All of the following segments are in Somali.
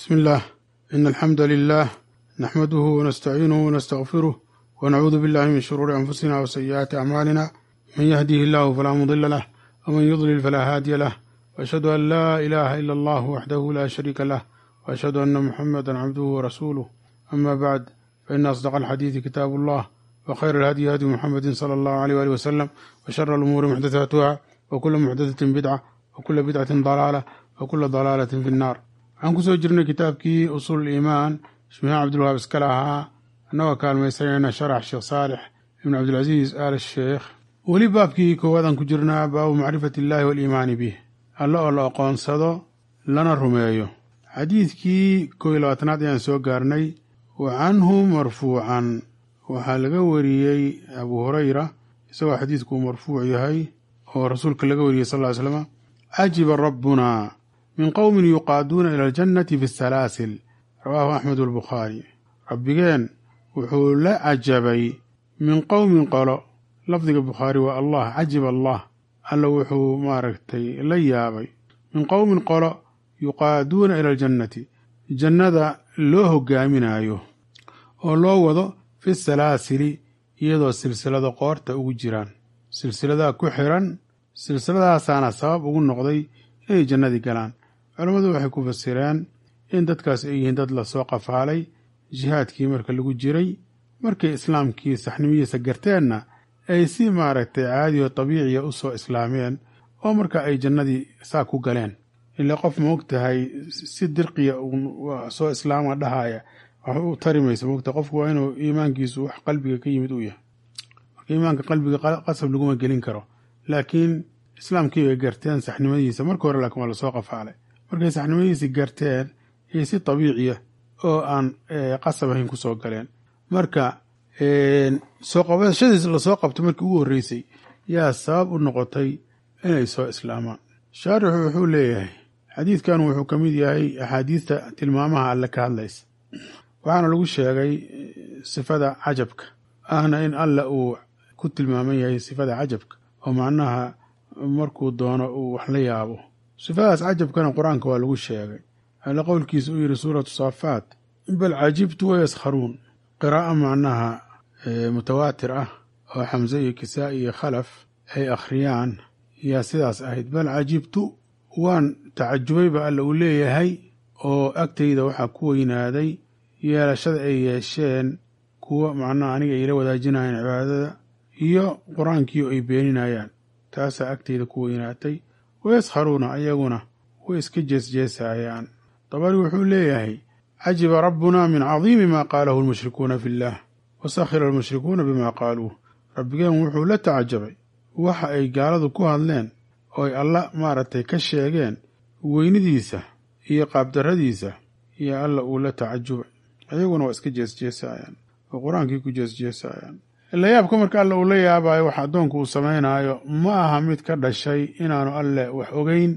بسم الله إن الحمد لله نحمده ونستعينه ونستغفره ونعوذ بالله من شرور أنفسنا وسيئات أعمالنا من يهده الله فلا مضل له ومن يضلل فلا هادي له وأشهد أن لا إله إلا الله وحده لا شريك له وأشهد أن محمدا عبده ورسوله أما بعد فإن أصدق الحديث كتاب الله وخير الهدي هدي محمد صلى الله عليه وآله وسلم وشر الأمور محدثاتها وكل محدثة بدعة وكل بدعة ضلالة وكل ضلالة في النار. waxaan kusoo jirnay kitaabkii usuul iimaan shmiha cabdulwahaab iskale ahaa annagoo kaalmaysanayna sharax sheekh saalix ibn cabdilcasiis aal sheekh. weli baabkii koowaadaan ku jirnaa baabu macrifati illaahi waaliimaani bih, alle oo la aqoonsado lana rumeeyo. xadiidkii 21aad ayaan soo gaarnay. wa canhu marfuucan, waxaa laga wariyey abu hurayra isagoo xadiidku marfuuc yahay oo rasuulka laga wariyey sal ly slam: cajiba rabbuna min qowmin yuqaaduuna ila aljannati fi salaasil, rawaahu axmed albukhaari. rabbigeen wuxuu la cajabay min qowmin qolo, lafdiga bukhaari waa allah, cajib allah, alla wuxuu maaragtay la yaabay min qowmin qolo yuqaaduuna ila aljannati, jannada loo hogaaminaayo oo loo wado fi salaasili iyadoo silsilada qoorta ugu jiraan, silsiladaa ku xiran, silsiladaasaana sabab ugu noqday inay jannadii galaan. culammadu waxay ku fasireen in dadkaas ay yihiin dad lasoo qafaalay jihaadkii marka lagu jiray, markay islaamkii saxnimadiisa garteenna ay si maaragtay caadi oo tabiiciya u soo islaameen oo marka ay jannadii saa ku galeen. ilaa qof maogtahay si dirqiya soo islaama dhahaya wax u tarimaysa maogtahay. qofku waa inuu iimaankiisu wax qalbiga ka yimid uu yahay. marka iimaanka qalbiga qasab laguma gelin karo, laakiin islaamkii bay garteen saxnimadiisa marka hore, laakiin waa lasoo qafaalay. markay saxnimadiisi garteen iyo si tabiiciya oo aan qasab ahayn ku soo galeen. marka soo qabashadiis lasoo qabtay markii ugu horreysay yaa sabab u noqotay inay soo islaamaan. shaarixu wuxuu leeyahay xadiidkan wuxuu ka mid yahay axaadiista tilmaamaha alle ka hadlaysa, waxaana lagu sheegay sifada cajabka ahna in alle uu ku tilmaaman yahay sifada cajabka oo macnaha markuu doono uu wax la yaabo. sifadaas cajabkana qur-aanka waa lagu sheegay. alle qowlkiisa uu yidhi suuratu saafaat: bal cajibtu wayaskharuun, qiraa'a macnaha mutawaatir ah oo xamse iyo kisaa'i iyo khalaf ay akhriyaan yaa sidaas ahayd. bal cajibtu, waan tacajubay ba alle uu leeyahay, oo agtayda waxaa ku weynaaday yeelashada ay yeesheen kuwa macnaha aniga ayla wadaajinayaan cibaadada iyo qur-aankiio ay beeninayaan, taasaa agtayda ku weynaatay. wayaskharuuna, ayaguna way iska jeesjeesayaan. dabari wuxuu leeyahay: cajiba rabbuna min cadiimi maa qaalahu almushrikuuna fi illaah wasakhira almushrikuuna bimaa qaaluuh. rabbigeen wuxuu la tacajabay waxa ay gaaladu ku hadleen oo ay alla maaragtay ka sheegeen weynidiisa iyo qaabdarradiisa, iyo alla uu la tacajubay. ayaguna waa iska jeesjeesayaan oo qur-aankii ku jeesjeesayaan. la yaabka marka alle uu la yaabayo wax addoonku uu samaynaayo ma aha mid ka dhashay inaanu alle wax ogeyn,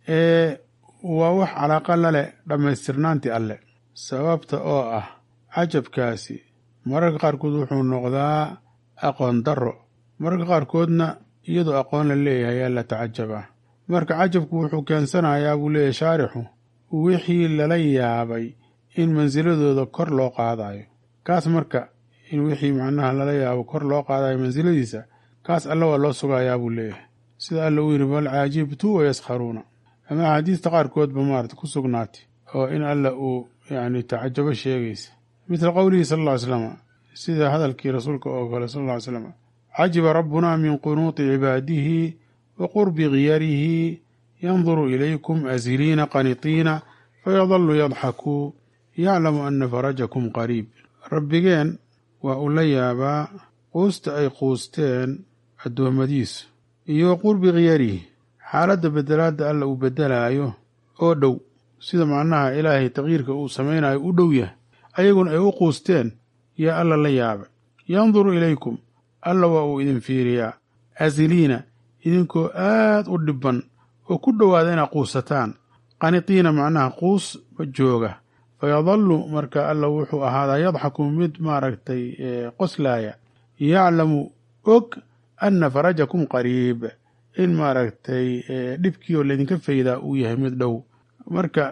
waa wax calaaqa la leh dhammaystirnaantii alle. sababta oo ah cajabkaasi mararka qaarkood wuxuu noqdaa aqoon darro, mararka qaarkoodna iyadoo aqoon la leeyahay yaa la tacajabaa. marka cajabku wuxuu keensanayaa buu leeyahay shaarixu wixii lala yaabay in mansiladooda kor loo qaadayo. kaas marka in wixii macnaha lala yaabo kor loo qaadayo mansiladiisa, kaas alla waa loo sugayaa buu leeyahay. sida alla uu yidhi: bal caajibtu wayaskharuuna. ama axaadiista qaarkoodba maarata ku sugnaatay oo in alla uu yacni tacajabo sheegaysa, midla qowlihi sal alla ly slam, sida hadalkii rasuulka oo kale sal alla ly slam: cajiba rabbuna min qunuuti cibaadihi wa qurbi khiyarihi yanduru ilaykum asiliina qaniitiina fayadallu yadxakuu yaclamu ana farajakum qariib. rabbigeen waa uu la yaabaa quusta ay quusteen addoommadiisu iyo qurbi khiyarihi, xaaladda bedelaadda alla uu bedelaayo oo dhow, sida macnaha ilaahay taqyiirka uu samaynayo u dhow yahay, ayaguna ay u quusteen yaa alla la yaabay. yanduru ilaykum, alla waa uu idin fiiriyaa, asiliina, idinkoo aad u dhibban oo ku dhowaada inaad quusataan, qaniitiina macnaha quusba jooga. fayadallu, marka alla wuxuu ahaadaa yadxaku mid maaragtay qoslaaya, yaclamu og anna farajakum qariib, in maaragtay dhibkii oo laydinka faydaa uu yahay mid dhow. marka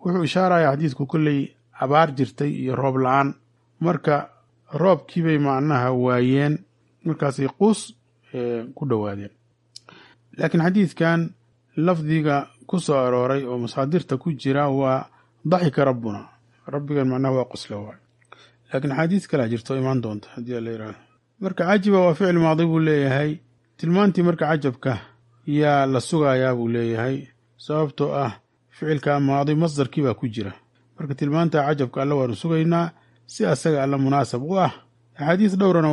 wuxuu ishaaraya xadiidku kolley abaar jirtay iyo roob la-aan, marka roobkiibay macnaha waayeen, markaasay quus ku dhowaadeen. laakiin xadiidkan lafdiga ku soo arooray oo masaadirta ku jira waa daxika rabbuna, rabbigan macnaha waa qosla waay. laakiin axaadiis kalaa jirto imaan doonta haddii la yidhahdo. marka cajiba waa ficil maadi buu leeyahay, tilmaantii marka cajabka yaa la sugayaa buu leeyahay, sababtoo ah ficilka maadi masdarkii baa ku jira. marka tilmaanta cajabka alla waanu sugaynaa si asaga alla munaasab u ah. axaadiis dhowrana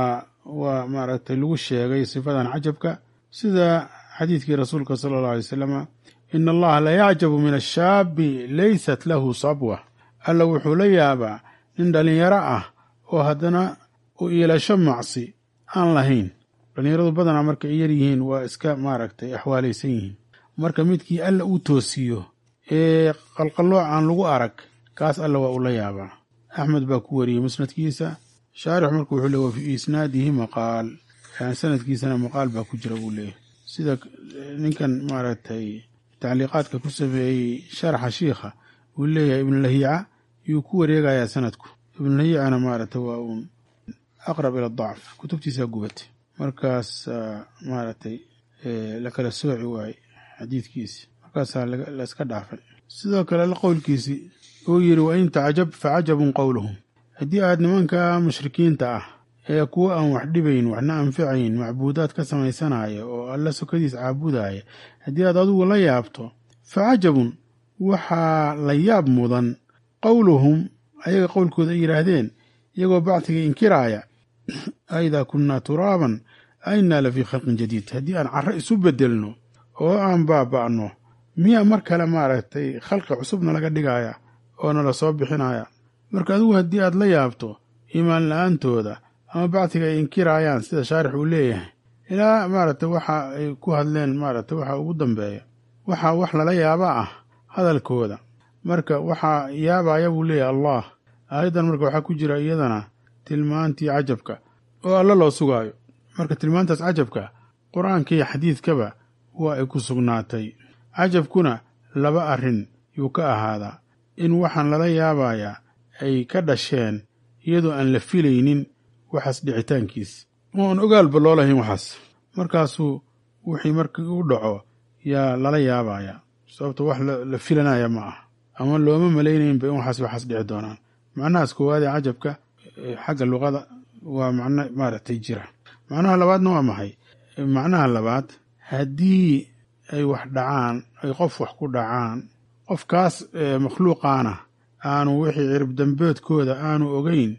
waa maaragtay lagu sheegay sifadan cajabka, sida xadiidkii rasuulka sala allahu alay wasalam, ina allaha la yacjabu min ashaabi laysat lahu sabwa, alla wuxuu la yaabaa nin dhallinyaro ah oo haddana u iilasho macsi aan lahayn. dhallinyaradu badanaa marka ay yar yihiin waa iska maaragtay axwaalaysan yihiin, marka midkii alla uu toosiyo ee qalqallooc aan lagu arag, kaas alla waa ula yaabaa. axmed baa ku wariyey musnadkiisa. shaarix marka wuxuu leey wa fii isnaadihi maqaal, yani sanadkiisana maqaal baa ku jira buu leeyahy, sida ninkan maaragtay tacliiqaadka ku sameeyey sharaxa shiikha uu leeyahay ibnulahiica yuu ku wareegayaa sanadku. ibnulahiicana maaragtay waa uun aqrab ila dacf, kutubtiisaa gubatay, markaas maaragtay la kala sooci waayey xadiidkiisi, markaasaa layska dhaafay. sidoo kale qowlkiisi uu yidhi wain tacjab facajabun qowluhum, haddii aad nimanka mushrikiinta ah ee kuwa aan wax dhibayn waxna anfacayn macbuudaad ka samaysanaya oo alla sokadiis caabudaya, haddii aad adigu la yaabto, facajabun waxaa la yaab mudan qowluhum ayaga qowlkooda ay yidhaahdeen iyagoo bacdiga inkiraaya, aidaa kunnaa turaaban ainnaa la fii khalqin jadiid, haddii aan carro isu bedelno oo aan baaba'no miyaa mar kale maaragtay khalqi cusubna laga dhigaya oo nala soo bixinaya. marka adigu haddii aad la yaabto iimaan la-aantooda ama bacdiga ay inkiraayaan sida shaarix uu leeyahay, ilaa maaragtay waxa ay ku hadleen maaragtay waxa ugu dambeeya waxaa wax lala yaaba ah hadalkooda, marka waxaa yaabaya buu leeyahay allah. aayaddan marka waxaa ku jira iyadana tilmaantii cajabka oo alla loo sugaayo. marka tilmaantaas cajabka qur-aanka iyo xadiidkaba waa ay ku sugnaatay. cajabkuna laba arrin yuu ka ahaadaa: in waxaan lala yaabayaa ay ka dhasheen iyadoo aan la filaynin waxaas dhicitaankiis, oo aan ogaalba loo lahayn waxaas, markaasuu wixii markii u dhaco yaa lala yaabayaa, sababto wax la filanaya ma ah, ama looma malaynaynba in waxaas dhici doonaan. macnahaas koowaadee cajabka xagga luqada waa macno maaragtay jira. macnaha labaadna waa maxay? macnaha labaad, haddii ay wax dhacaan, ay qof wax ku dhacaan, qofkaas makhluuqaana aanu wixii cirib dambeedkooda aanu ogeyn,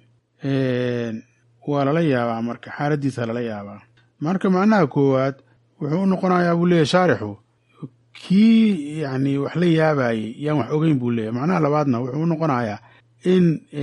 waa lala yaabaa, marka xaaladiisa lala yaabaa. marka macnaha koowaad wuxuu u noqonayaa buu leeyahy shaarixu kii yani wax la yaabayey yaan wax ogeyn buu leeyahy. macnaha labaadna wuxuu u noqonayaa in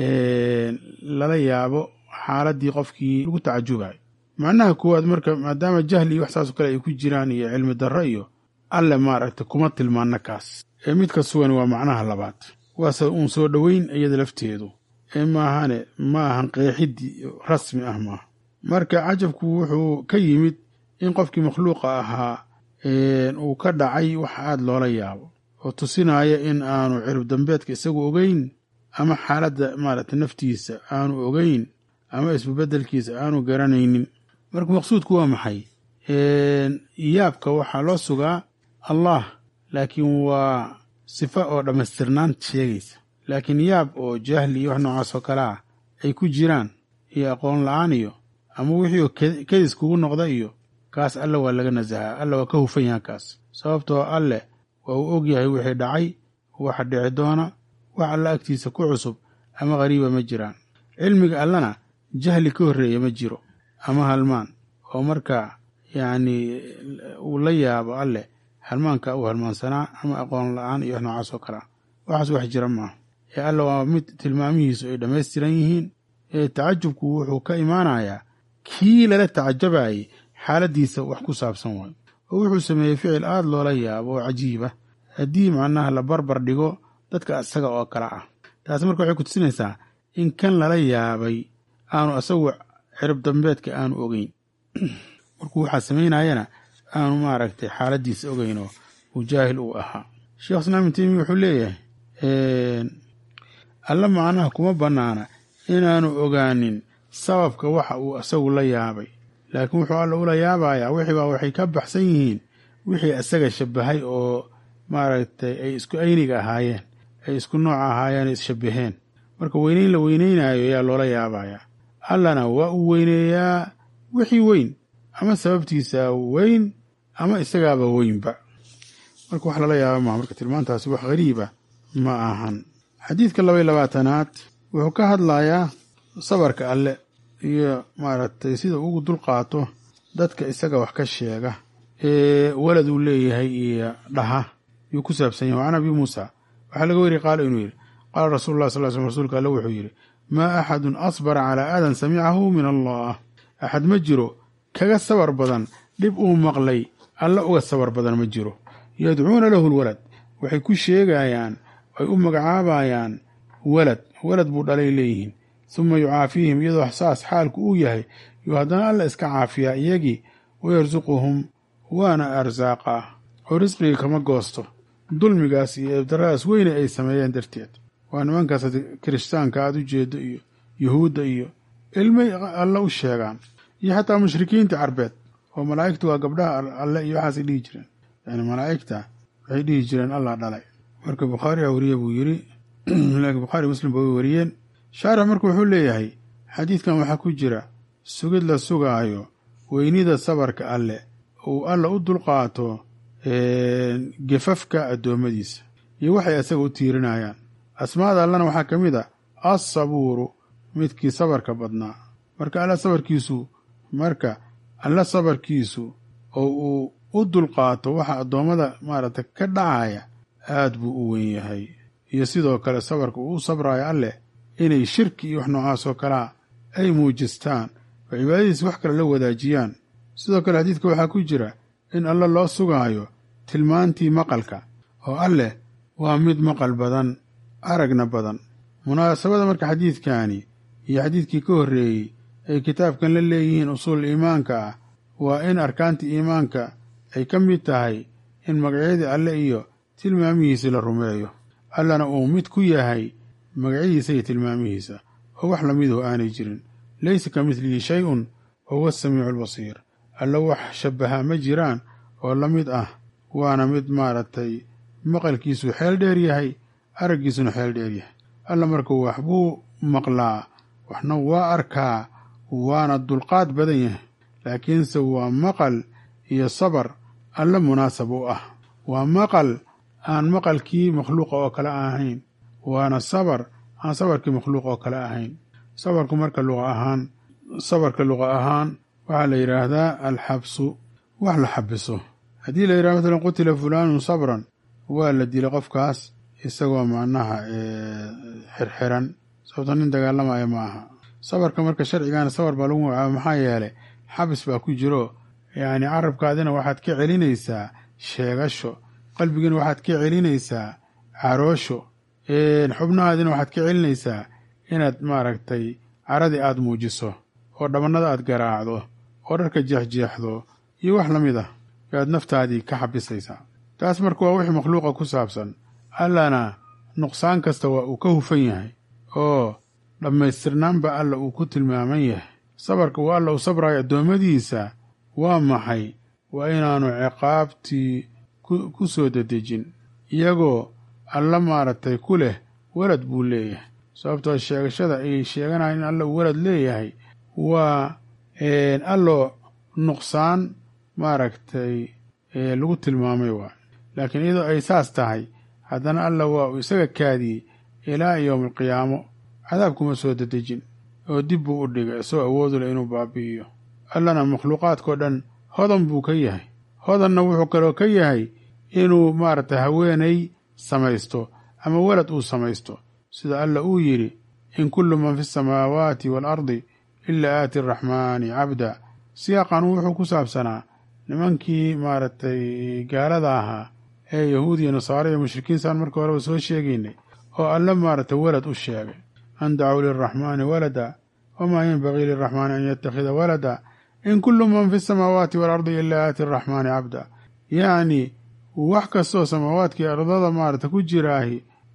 lala yaabo xaaladii qofkii lagu tacajubayo. macnaha koowaad marka maadaama jahli iyo wax saasoo kale ay ku jiraan iyo cilmi darro iyo alle maaragta kuma tilmaana kaas, midka sugan waa macnaha labaad, waase uun soo dhoweyn iyada lafteedu, maahane ma ahan qeexidii rasmi ah maaha. marka cajabku wuxuu ka yimid in qofkii makhluuqa ahaa uu ka dhacay wax aad loola yaabo oo tusinaya in aanu cirib dambeedka isagu ogeyn, ama xaaladda maaragta naftiisa aanu ogeyn, ama isbabeddelkiisa aanu garanaynin. marka maqsuudku waa maxay? yaabka waxaa loo sugaa allah, laakiin waa sifa oo dhammaystirnaan sheegaysa. laakiin yaab oo jahli iyo wax noocaas oo kale ah ay ku jiraan iyo aqoon la-aan iyo ama wixii oo kedis kugu noqda iyo kaas alle waa laga nasahaa, alle waa ka hufan yahan kaas, sababtoo alle waa uu og yahay wixii dhacay, waxa dhici doona, wax alla agtiisa ku cusub ama qariiba ma jiraan. cilmiga allana jahli ka horreeya ma jiro ama halmaan, oo marka yacni uu la yaabo alle halmaanka uu halmaansanaa ama aqoon la-aan iyo wax noocaas oo kale ah, waxaas wax jira maaha. alle waa mid tilmaamihiisu ay dhammaystiran yihiin. tacajubku wuxuu ka imaanayaa kii lala tacajabayay xaaladiisa wax ku saabsan waayo, oo wuxuu sameeyey ficil aad loola yaabo oo cajiiba haddii macnaha la barbar dhigo dadka isaga oo kale ah. taas marka waxay ku tusinaysaa in kan lala yaabay aanu asagu cirib dambeedka aanu ogeyn, markuu waxaa samaynayana aanu maaragtay xaaladiisa ogeyn oo uu jaahil uu ahaa. sheekh islaam ibnu taymiya wuxuu leeyahay alla macnaha kuma bannaana inaanu ogaanin sababka waxa uu isagu la yaabay, laakiin wuxuu alla ula yaabayaa wixiibaa waxay ka baxsan yihiin wixii isaga shabahay oo maaragtay ay isku ayniga ahaayeen, ay isku nooc ahaayeen, isshabaheen. marka weynayn la weynaynayo yaa loola yaabayaa. allana waa uu weyneeyaa wixii weyn, ama sababtiisa weyn ama isagaaba weynba. marka wax lala yaaba maha. marka tilmaantaasi wax gariiba ma ahan. xadiidka 22aad wuxuu ka hadlayaa sabarka alle iyo maaragtay sida ugu dulqaato dadka isaga wax ka sheega ee walad uu leeyahay iyo dhaha yuu ku saabsan yahay. can abi muusa waxaa laga weriyey qaala inuu yidhi qaala rasuulu llah sal slam rasuulka alle wuxuu yidhi maa axadun asbara calaa aadan samicahu min allah. axad ma jiro kaga sabar badan dhib uu maqlay alla uga sabar badan ma jiro. yadcuuna lahu lwalad waxay ku sheegayaan ay u magacaabayaan walad buu dhalay leeyihiin. uma yucaafiihim iyadoo saas xaalku uu yahay yuu haddana alla iska caafiyaa iyagii, wayarsuquhum waana arsaaqaa oo risqigii kama goosto dulmigaas iyo eebdaradaas weyne ay sameeyeen darteed. waa nimankaas kirishtaanka aad u jeedo iyo yuhuudda iyo ilmay alle u sheegaan, iyo xataa mushrikiinta carbeed oo malaa'igtu waa gabdhaha alle iyo waxaasay dhihi jireen. yani malaa'igta waxay dhihi jireen allah dhalay. marka bukhaari wariye buu yidhi, laakiin bukhaari muslim ba way wariyeen. shaarix marka wuxuu leeyahay xadiidkan waxaa ku jira sugid la sugaayo weynida sabarka alle uu alla u dulqaato gefafka addoommadiisa iyo waxay asaga u tiirinayaan. asmaada allana waxaa ka mid a assabuuru, midkii sabarka badnaa. marka alla sabarkiisu oo uu u dulqaato waxa addoommada maaragtay ka dhacaya aad buu u weyn yahay. iyo sidoo kale sabarka uu u sabraayo alleh inay shirki iyo wax noocaas oo kalea ay muujistaan oo cibaadadiisa wax kale la wadaajiyaan. sidoo kale xadiidka waxaa ku jira in alle loo sugaayo tilmaantii maqalka, oo alleh waa mid maqal badan, aragna badan. munaasabada marka xadiidkani iyo xadiidkii ka horreeyey ay kitaabkan la leeyihiin usuul iimaanka ah waa in arkaantii iimaanka ay ka mid tahay in magacyadii alle iyo tilmaamihiisa la rumeeyo, allana uu mid ku yahay magacyadiisa iyo tilmaamihiisa oo wax lamiduhu aanay jirin. laysa ka midlihi shay-un wa huwa asamiicu albasiir. alla wax shabbaha ma jiraan oo la mid ah, waana mid maaragtay maqalkiisu xeel dheer yahay, araggiisuna xeel dheer yahay. alla markuu wax buu maqlaa, waxna waa arkaa, waana dulqaad badan yahay, laakiinse waa maqal iyo sabar alla munaasab u ah. waa maqal aan maqalkii makhluuqa oo kale ahayn, waana sabar aan sabarkii makhluuq oo kale ahayn. sabarku marka sabarka luqa ahaan waxaa la yidhaahdaa alxabsu, wax la xabiso. haddii la yidhahdo masalan qutila fulaanun sabran, waa la dila qofkaas isagoo macnaha xirxiran, sababto nin dagaalamaya ma aha. sabarka marka sharcigaana sabar baa lagu magacaaba, maxaa yeelay xabis baa ku jiro. yacni carabkaadina waxaad ka celinaysaa sheegasho, qalbigiina waxaad ka celinaysaa caroosho, xubnahaadina waxaad ka celinaysaa inaad maaragtay caradii aad muujiso oo dhabannada aad garaacdo oo dharka jeexjeexdo iyo wax la mid ah yaad naftaadii ka xabisaysaa. taas marka waa wixii makhluuqa ku saabsan. allana nuqsaan kasta waa uu ka hufan yahay oo dhammaystirnaanba alla uu ku tilmaaman yahay. sabarka uu alla u sabraayo addoommadiisa waa maxay? waa inaanu ciqaabtii ku soo dedejin iyagoo alla maaragtay ku leh walad buu leeyahay. sababtoo sheegashada ay sheeganayaan in alla uu walad leeyahay waa alloo nuqsaan maaragtay lagu tilmaamay waa. laakiin iyadoo ay saas tahay haddana alla waa uu isaga kaadiyey ilaa yowmi alqiyaamo, cadaabkuma soo dedejin oo dib buu u dhigay isoo awoodu leh inuu baabi'iyo. allana makhluuqaadkao dhan hodan buu ka yahay. hodanna wuxuu kaloo ka yahay inuu maaragtay haweenay samaysto ama walad uu samaysto, sida alla uu yidhi in kullu man fi asamaawaati waalardi ilaa aati araxmaani cabda. siyaaqan wuxuu ku saabsanaa nimankii maaragtay gaalada ahaa ee yahuud iyo nasaare iyo mushrikiin saan markii horeba soo sheegaynay, oo alle maaragtay walad u sheegay. an dacuu liraxmaani walada wamaa yenbagii liraxmaani an yattakhida walada in kullu man fi asamaawaati waalardi ilaa aati araxmaani cabda. yacni wax kastoo samaawaadkii ardada maaragta ku jiraahi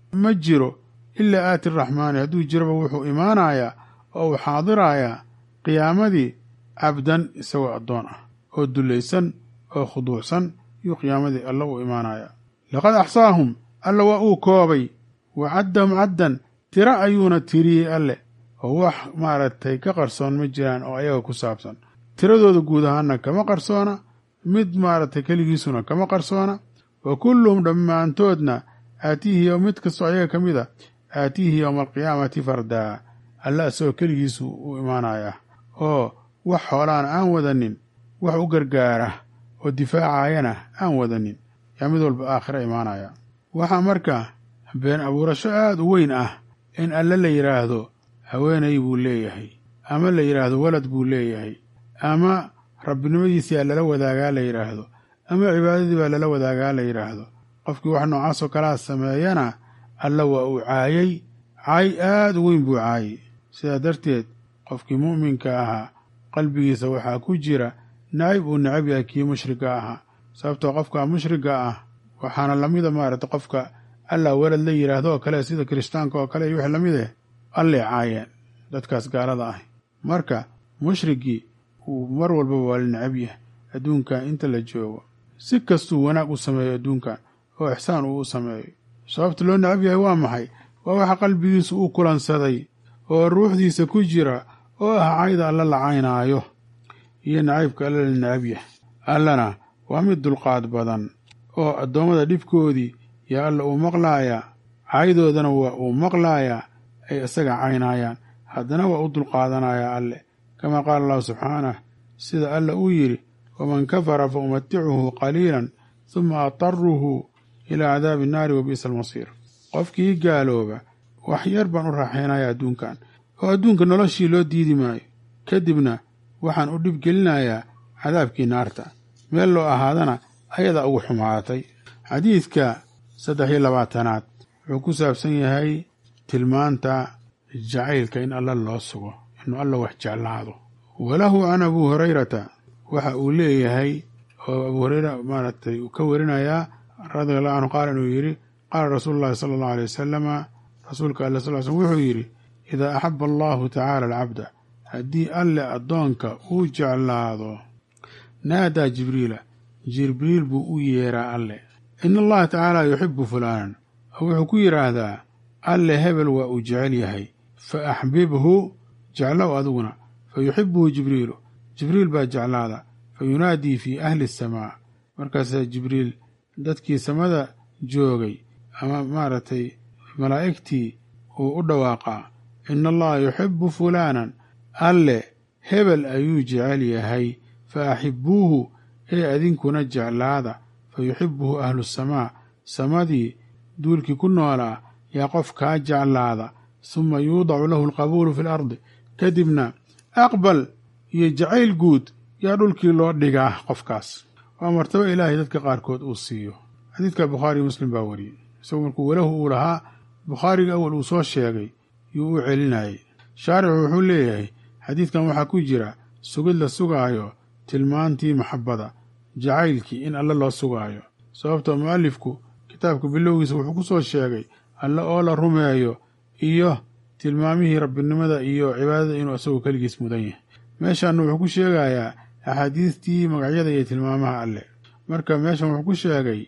ma jiro ilaa aati araxmaani hadduu jiraba wuxuu imaanayaa oo uu xaadirayaa qiyaamadii cabdan isagoo addoon ah oo dulaysan oo khuduucsan yuu qiyaamadii alla u imaanayaa laqad axsaahum alla waa uu koobay wa caddahum caddan tiro ayuuna tiriyey alle oo wax maaragtay ka qarsoon ma jiraan oo ayaga ku saabsan tiradooda guud ahaanna kama qarsoona mid maaragtay keligiisuna kama qarsoona wa kulluhum dhammaantoodna aatiihi mid kastoo ayaga ka mid a aatiihi yowma alqiyaamati fardaa alla isagoo keligiisu u imaanayaa oo wax xoolaana aan wadanin wax u gargaara oo difaacayana aan wadanin yaa mid walba aakhira imaanaya waxaa marka been abuurasho aad u weyn ah in alle la yidhaahdo haweenay buu leeyahay ama la yidhaahdo walad buu leeyahay ama rabbinimadiisiyaa lala wadaagaa la yidhaahdo ama cibaadadii baa lala wadaagaa la yidhaahdo qofkii wax noocaasoo kalaa sameeyana alla waa uu caayay caay aad u weyn buu caayay sidaa darteed qofkii mu'minka ahaa qalbigiisa waxaa ku jira nacayb uu necab yahay kii mushriga ahaa sababtoo qofka mushriga ah waxaana lamida maaragtay qofka alla walad la yidhaahdo oo kale sida kirishtaanka oo kale iyo wix lamid eh allay caayeen dadkaas gaalada ah marka mushrigii uu mar walbaba waa la necab yahay adduunkan inta la joogo si kastuu wanaag u sameeyo adduunkan oo ixsaan uu u sameeyo sababta loo necab yahay waa maxay waa waxa qalbigiisu u kulansaday oo ruuxdiisa ku jira oo ah cayda alla la caynaayo iyo nacaybka alla la necab yahay allana waa mid dulqaad badan oo addoommada dhibkoodii yaa alla uu maqlaayaa caydoodana waa uu maqlaayaa ay isaga caynaayaan haddana waa u dulqaadanayaa alle kamaa qaala allahu subxaanah sida alla uu yidhi waman kafara fa umaticuhu qaliilan huma ataruhu ilaa cadaabi innaari wa bi'sa almasiir qofkii gaalooba wax yar baan u raaxaynayaa adduunkan oo adduunka noloshii loo diidi maayo kadibna waxaan u dhib gelinayaa cadaabkii naarta meel loo ahaadana ayadaa ugu xumaatay xadiidka 23 wuxuu ku saabsan yahay tilmaanta jacaylka in alla loo sugo inuu alla wax jeclaado walahu can abu hurayrata waxa uu leeyahay oo abu hurayra maaragtay uu ka warinayaa radiallahu canhu qaala inuu yidhi qaala rasuulu llahi sala allahu alay wasalama rasuulka alle sal slm wuxuu yidhi idaa axaba allahu tacaala alcabda haddii alle addoonka uu jeclaado naadaa jibriila jibriil buu u yeeraa alle ina allaha tacaala yuxibu fulaanan oo wuxuu ku yidhaahdaa alle hebel waa uu jecel yahay fa axbibhu jeclow adiguna fa yuxibuhu jibriilu jibriil baa jeclaada fa yunaadii fii ahli asamaa markaasaa jibriil dadkii samada joogay ama maaragtay malaa'igtii uu u dhawaaqaa ina allaha yuxibu fulaanan alle hebel ayuu jecel yahay fa axibuuhu ee adinkuna jeclaada fa yuxibuhu ahlu asamaa samadii duulkii ku noolaa yaa qof kaa jeclaada suma yuudacu lahu alqabuulu fi alardi kadibna aqbal iyo jacayl guud yaa dhulkii loo dhigaa qofkaas waa martabo ilaahay dadka qaarkood uu siiyo xadiidka bukhaariyo muslim baa wariyey isagoo markuu walahu uu lahaa bukhaariga awal uu soo sheegay yuu u celinayay shaarixu wuxuu leeyahay xadiidkan waxaa ku jira sugid la sugaayo tilmaantii maxabbada jacaylkii in alle loo sugaayo sababtoo mu'alifku kitaabka bilowgiisa wuxuu ku soo sheegay alle oo la rumeeyo iyo tilmaamihii rabbinimada iyo cibaadada inuu isagoo keligiis mudan yahay meeshaanna wuxuu ku sheegayaa axaadiistii magacyada iyo tilmaamaha alle marka meeshan wuxuu ku sheegay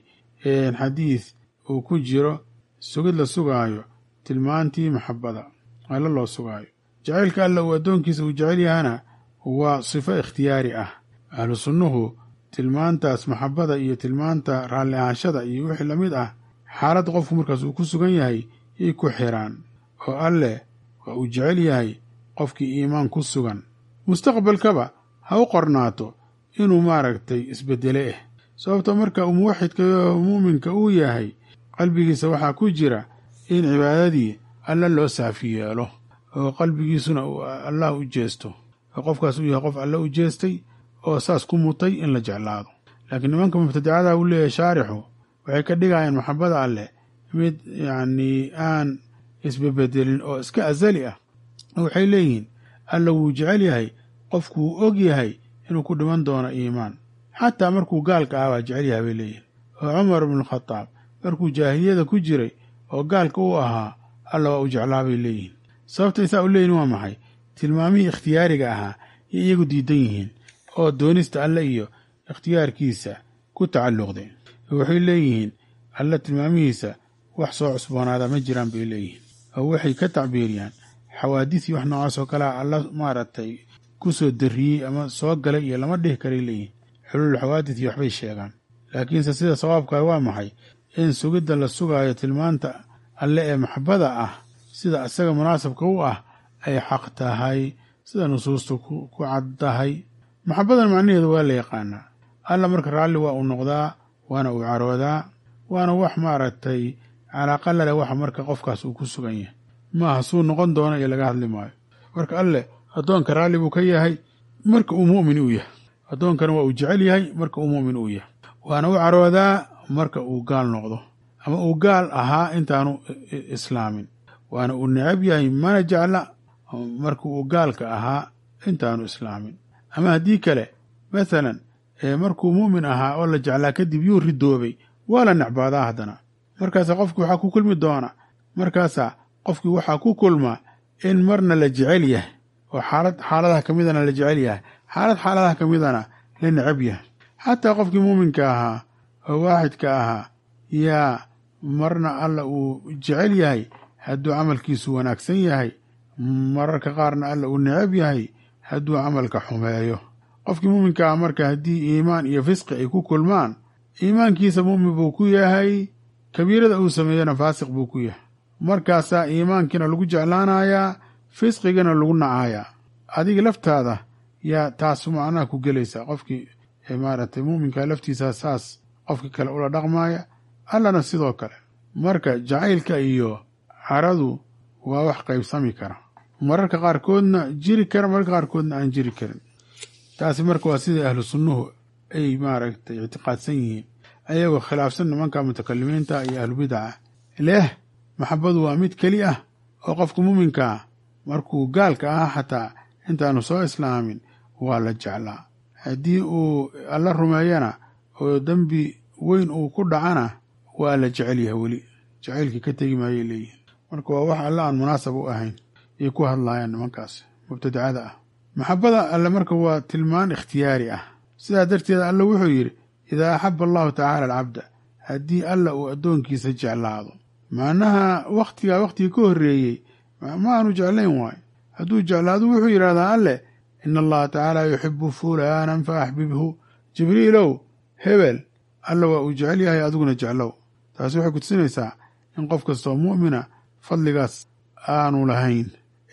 xadiid uu ku jiro sugid la sugaayo tilmaantii maxabbada alle loo sugaayo jacaylka alle uu addoonkiisa uu jecel yahana waa sifo ikhtiyaari ah ahlu sunnuhu tilmaantaas maxabbada iyo tilmaanta raalli ahaanshada iyo wixii la mid ah xaaladda qofku markaas uu ku sugan yahay yay ku xiraan oo alleh waa uu jecel yahay qofkii iimaan ku sugan mustaqbalkaba ha u qornaato inuu maaragtay isbeddele sababto marka uu muwaxidka muuminka uu yahay qalbigiisa waxaa ku jira in cibaadadii alla loo saafi yeelo oo qalbigiisuna allah u jeesto oo qofkaas uu yahay qof alle u jeestay oo saas ku mutay in la jeclaado laakiin nimanka mubtadicada uu leeyahay shaarixu waxay ka dhigayaan maxabbada alleh mid yacnii aan isbebedelin oo iska asali ah oo waxay leeyihiin alla wuu jecel yahay qofkuu og yahay inuu ku dhiman doono iimaan xataa markuu gaalka ah waa jecel yahay bay leeyihin oo cumar ibnualkhadaab markuu jaahiliyada ku jiray oo gaalka uu ahaa alla waa u jeclaa bay leeyihiin. sababtay saa u leeyihin waa maxay? tilmaamihii ikhtiyaariga ahaa iyo iyagu diidan yihiin oo doonista alle iyo ikhtiyaarkiisa ku tacalluqdeen. waxay leeyihiin alla tilmaamihiisa wax soo cusboonaada ma jiraan bay leeyihiin, oo waxay ka tacbiiriyaan xawaadisii wax noocaas oo kalea alla maaragtay ku soo darriyey ama soo galay iyo lama dhihi karay leeyihiin. xuluul xawaadis iyo waxbay sheegaan, laakiinse sida sawaabkaa waa maxay? in sugidda la sugaayo tilmaanta alle ee maxabada ah sida isaga munaasabka u ah ay xaq tahay, sida nusuustu ku caddahay. maxabadan macnaheedu waa la yaqaanaa. alla marka raalli waa uu noqdaa, waana uu caroodaa, waana wax maaragtay calaaqa lale waxa marka qofkaas uu ku sugan yahay, maaha suu noqon doono iyo laga hadli maayo. marka alle addoonka raalli buu ka yahay marka uu mu'min uu yahay, addoonkana waa uu jecel yahay marka uu mu'min uu yahay, waana u caroodaa marka uu gaal noqdo ama uu gaal ahaa intaanu islaamin, waana uu necab yahay mana jecla marka uu gaalka ahaa intaanu islaamin. ama haddii kale masalan markuu mu'min ahaa oo la jeclaa kadib yuu ridoobay, waa la necbaadaa haddana. markaasaa qofkii waxaa ku kulmi doona in marna la jecel yahay oo xaaladaha ka midana la jecel yahay, xaaladaha ka midana la necab yahay. xataa qofkii muuminka ahaa oo waaxidka ahaa yaa marna alla uu jecel yahay hadduu camalkiisu wanaagsan yahay, mararka qaarna alla uu necab yahay hadduu camalka xumeeyo. qofkii muuminka ah marka haddii iimaan iyo fisqi ay ku kulmaan, iimaankiisa muumin buu ku yahay, kabiirada uu sameeyana faasiq buu ku yahay. markaasaa iimaankiina lagu jeclaanayaa, fisqigana lagu nacayaa. adiga laftaada yaa taas macnaha ku gelaysaa. qofkii maaragtay muuminka laftiisa saas qofkii kale ula dhaqmaaya, allana sidoo kale. marka jacaylka iyo caradu waa wax qaybsami kara, mararka qaarkoodna jiri kara, mararka qaarkoodna aan jiri karin. taasi marka waa sidai ahlu sunnuhu ay maaragtay ictiqaadsan yihiin, ayagoo khilaafsan nimanka mutakalimiinta iyo ahlubidaca leh maxabadu waa mid keli ah oo qofka muuminkaa markuu gaalka ahaa xataa intaanu soo islaamin waa la jeclaa. haddii uu alla rumeeyana oo dembi weyn uu ku dhacana waa la jecel yahay, weli jacaylkii ka tegi maayay leeyihin. marka waa wax alla aan munaasab u ahayn ay ku hadlaayaan nimankaas mubtadicada ah. maxabada alle marka waa tilmaan ikhtiyaari ah. sidaa darteeda alla wuxuu yidhi idaa axaba allahu tacaala alcabda, haddii alla uu addoonkiisa jeclaado. macnaha wakhtigii ka horreeyey ma aanu jeclayn waayo. hadduu jeclaado wuxuu yidhahdaa alle ina allaha tacaala yuxibu fulaanan fa axbibhu. jibriilow hebel alla waa uu jecel yahay, adiguna jeclow. taasi waxay kutusinaysaa in qof kastoo mu'mina fadligaas aanu lahayn,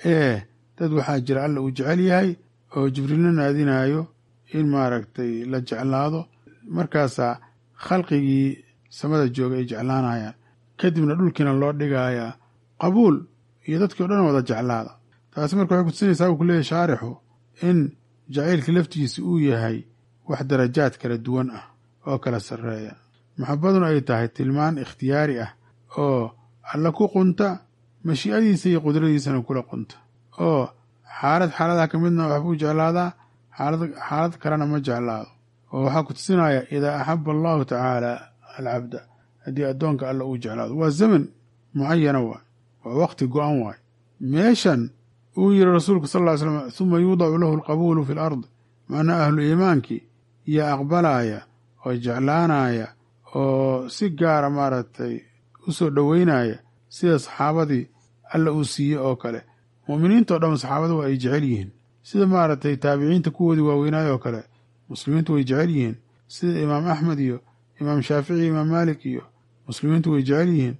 dad waxaa jira alla uu jecel yahay oo jibriilna naadinaayo in maaragtay la jeclaado. markaasaa khalqigii samada jooga ay jeclaanayaan, kadibna dhulkiina loo dhigayaa qabuul iyo dadkii o dhan wada jeclaada. taasi marka waxay kutusinaysaa uu ku leeyahy shaarixu in jacaylka laftiisa uu yahay wax darajaad kala duwan ah oo kala sarreeya. maxabaduna ay tahay tilmaan ikhtiyaari ah oo alla ku qunta, mashiicadiisa iyo qudradiisana kula qunta, oo xaaladaha ka midna waxbuu jeclaadaa, xaalad kalena ma jeclaado. oo waxaa ku tusinaya idaa axaba allahu tacaala alcabda, haddii addoonka alla uu jeclaado. waa zaman mucayana waay, waa waqti go-an waay. meeshan uu yidhi rasuulku sal ll ly slam huma yuudacu lahu alqabuulu fi lard, macnaa ahlu iimaankii iyo aqbalaya oo jeclaanaya oo si gaara maaragtay u soo dhoweynaya sida saxaabadii alla uu siiyey oo kale. mu'miniintao dhan saxaabada waa ay jecel yihiin, sida maaragtay taabiciinta kuwoodii waaweynaay oo kale muslimiintu way jecel yihiin, sida imaam axmed iyo imaam shaafici, imaam maalik iyo muslimiintu way jecel yihiin.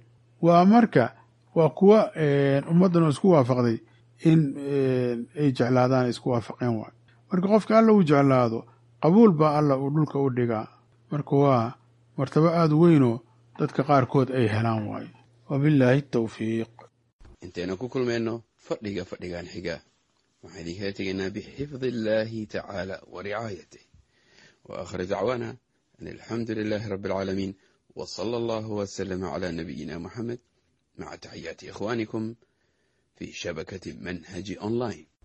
waa kuwa ummaddan oo isku waafaqday in ay jeclaadaan, ay isku waafaqeen waay. marka qofka alla uu jeclaado, qabuul baa alla uu dhulka u dhigaa. marka waa martabo aada u weynoo dadka qaarkood ay helaan waayo. wabillaahi tawfiiq. intaynu ku kulmayno fadhigan xiga waxaan idinkala tegaynaa bixifdi illaahi tacaala wa ricaayatih. wa aakhir dacwaana an alxamdu lilaahi rabbi alcaalamiin wa sala allahu wasalama calaa nabiyina muxamed maca taxiyaati ikhwaanikum fi shabakati manhaji online.